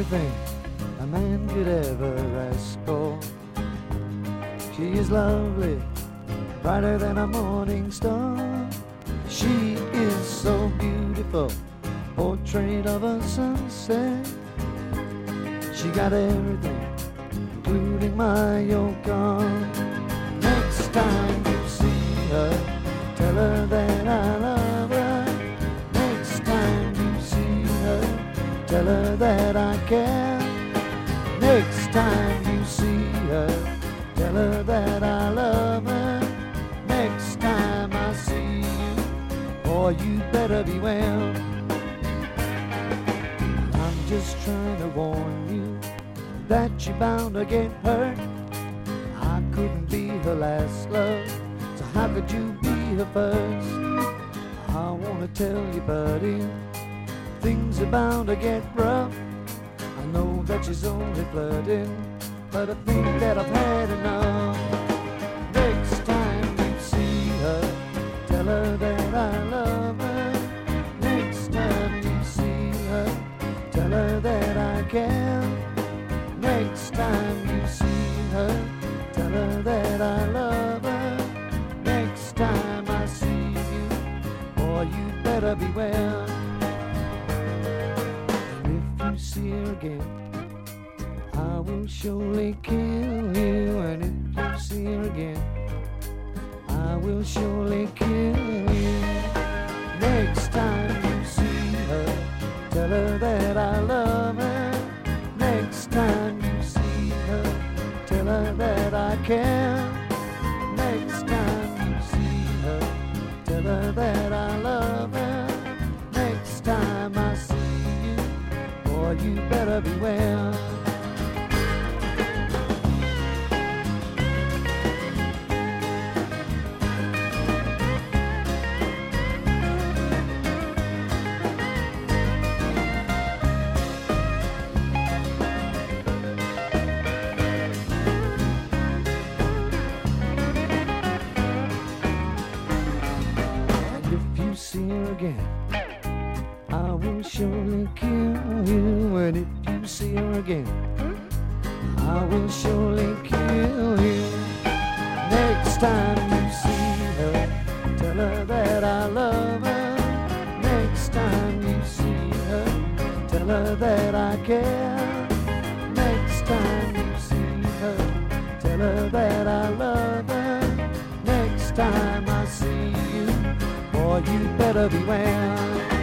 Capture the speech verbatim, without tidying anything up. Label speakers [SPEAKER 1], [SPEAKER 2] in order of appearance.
[SPEAKER 1] everything a man could ever ask for. She is lovely, brighter than a morning star. She is so beautiful, portrait of a sunset. She got everything, including my yoke on. Next time you see her, tell her that I love her. Next time you see her, tell her that I care. Next time you see her, tell her that I love her. Next time I see you, boy, you better beware. I'm just trying to warn you that you're bound to get hurt. I couldn't be her last love, so how could you be her first? I wanna tell you, buddy, things are bound to get rough. I know that she's only flirting, but I think that I've had enough. Next time you see her, tell her that I love her. Next time you see her, tell her that I care. Next time you see her, tell her that I love her. Next time I see you, boy, you better beware. And if you see her again, I will surely kill you. And if you see her again, I will surely kill you. Next time you see her, tell her that I love her. Next time you see her, tell her that I care. Next time you see her, tell her that I love her. Next time I see you, boy, you better beware. See her again, I will surely kill you. And if you see her again, I will surely kill you. Next time you see her, tell her that I love her. Next time you see her, tell her that I care. Next time you see her, tell her that I love her. Next time I see you, boy, you better beware.